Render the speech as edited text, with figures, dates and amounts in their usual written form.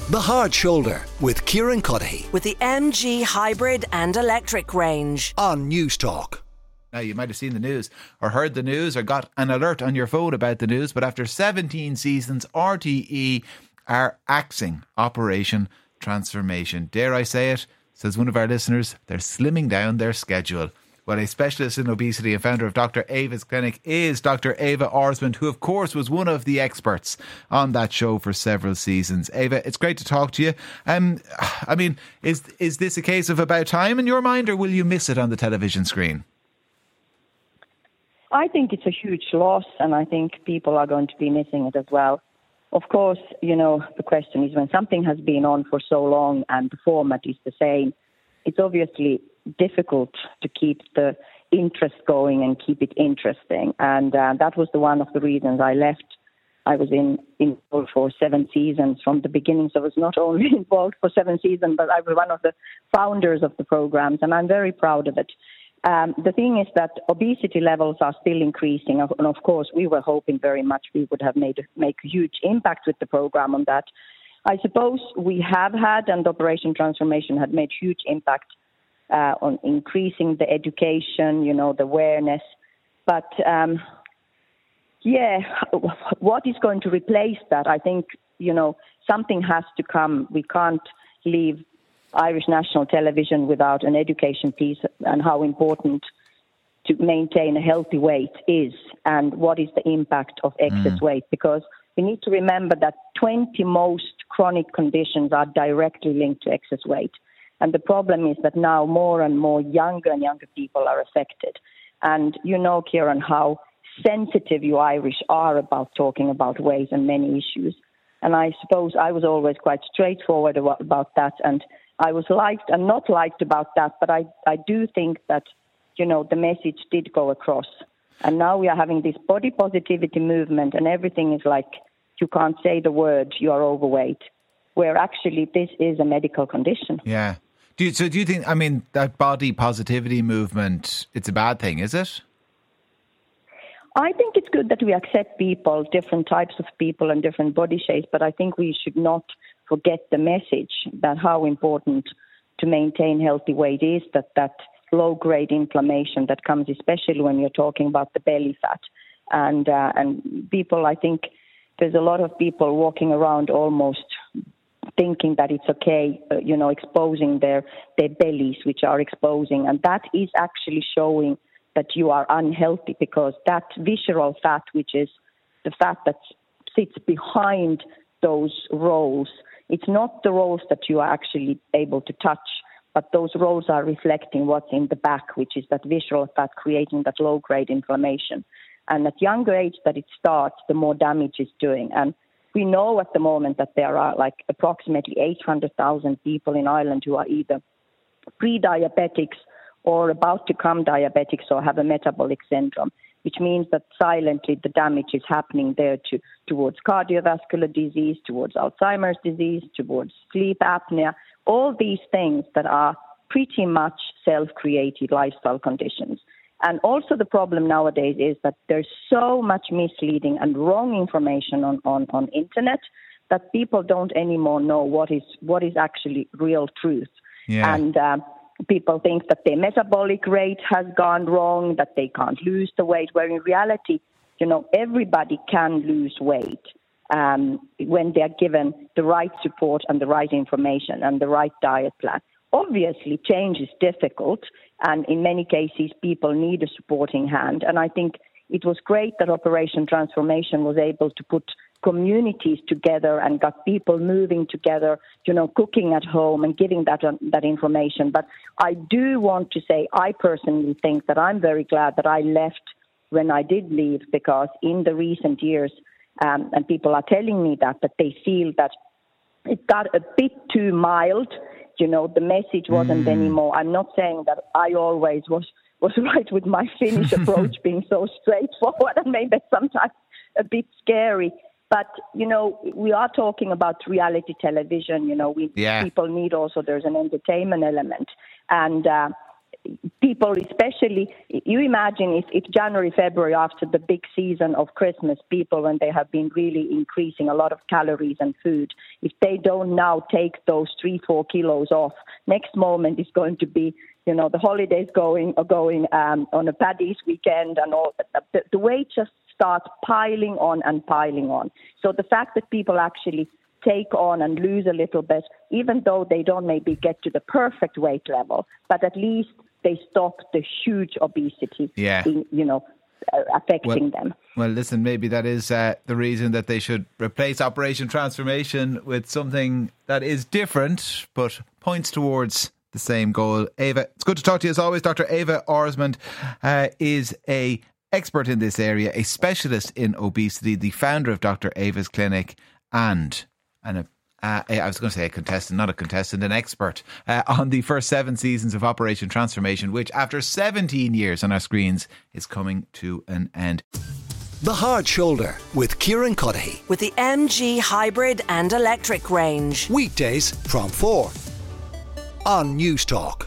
The Hard Shoulder with Kieran Cuddihy with the MG hybrid and electric range on News Talk. Now, you might have seen the news or heard the news or got an alert on your phone about the news, but after 17 seasons, RTE are axing Operation Transformation. Dare I say it, says one of our listeners, they're slimming down their schedule. Well, a specialist in obesity and founder of Dr. Ava's Clinic is Dr. Ava Orsmond, who, of course, was one of the experts on that show for several seasons. Ava, it's great to talk to you. I mean, is this a case of about time in your mind, or will you miss it on the television screen? I think it's a huge loss, and I think people are going to be missing it as well. Of course, you know, the question is when something has been on for so long and the format is the same, it's obviously difficult to keep the interest going and keep it interesting. And that was one of the reasons I left. I was involved for 7 seasons from the beginning. So I was not only involved for 7 seasons, but I was one of the founders of the programs, and I'm very proud of it. The thing is that obesity levels are still increasing. And of course, we were hoping very much we would have make a huge impact with the program on that. I suppose we have had, and Operation Transformation had made huge impact on increasing the education, you know, the awareness. But, what is going to replace that? I think, you know, something has to come. We can't leave Irish national television without an education piece and how important to maintain a healthy weight is and what is the impact of excess weight. Because we need to remember that 20 most chronic conditions are directly linked to excess weight. And the problem is that now more and more younger and younger people are affected. And you know, Kieran, how sensitive you Irish are about talking about weight and many issues. And I suppose I was always quite straightforward about that. And I was liked and not liked about that. But I do think that, you know, the message did go across. And now we are having this body positivity movement, and everything is like, you can't say the word, you are overweight, where actually this is a medical condition. Yeah. Do you think, I mean, that body positivity movement, it's a bad thing, is it? I think it's good that we accept people, different types of people and different body shapes, but I think we should not forget the message that how important to maintain healthy weight is, that low-grade inflammation that comes, especially when you're talking about the belly fat. And people, I think there's a lot of people walking around almost thinking that it's okay, exposing their bellies, which are exposing. And that is actually showing that you are unhealthy, because that visceral fat, which is the fat that sits behind those rolls, it's not the rolls that you are actually able to touch, but those rolls are reflecting what's in the back, which is that visceral fat creating that low-grade inflammation. And at younger age that it starts, the more damage it's doing. And we know at the moment that there are like approximately 800,000 people in Ireland who are either pre-diabetics or about to become diabetics or have a metabolic syndrome, which means that silently the damage is happening there towards cardiovascular disease, towards Alzheimer's disease, towards sleep apnea, all these things that are pretty much self-created lifestyle conditions. And also the problem nowadays is that there's so much misleading and wrong information on internet that people don't anymore know what is actually real truth. Yeah. And people think that their metabolic rate has gone wrong, that they can't lose the weight, where in reality, everybody can lose weight when they're given the right support and the right information and the right diet plan. Obviously, change is difficult, and in many cases, people need a supporting hand. And I think it was great that Operation Transformation was able to put communities together and got people moving together, cooking at home and giving that information. But I do want to say, I personally think that I'm very glad that I left when I did leave, because in the recent years, and people are telling me that they feel that it got a bit too mild. The message wasn't anymore. I'm not saying that I always was right with my Finnish approach being so straightforward and maybe sometimes a bit scary. But, we are talking about reality television. People need also, there's an entertainment element. And people, especially, you imagine if January, February, after the big season of Christmas, people, when they have been really increasing a lot of calories and food, if they don't now take those 3-4 kilos off, next moment is going to be, the holidays going on a Paddy's weekend and all. The weight just starts piling on and piling on. So the fact that people actually take on and lose a little bit, even though they don't maybe get to the perfect weight level, but at least they stop the huge obesity affecting them. Well, listen, maybe that is the reason that they should replace Operation Transformation with something that is different, but points towards the same goal. Eva, it's good to talk to you as always. Dr. Eva Orsmond is a expert in this area, a specialist in obesity, the founder of Dr. Eva's Clinic, and I was going to say a contestant, not a contestant, an expert on the first 7 seasons of Operation Transformation, which after 17 years on our screens is coming to an end. The Hard Shoulder with Kieran Cuddihy. With the MG hybrid and electric range. Weekdays from 4 on News Talk.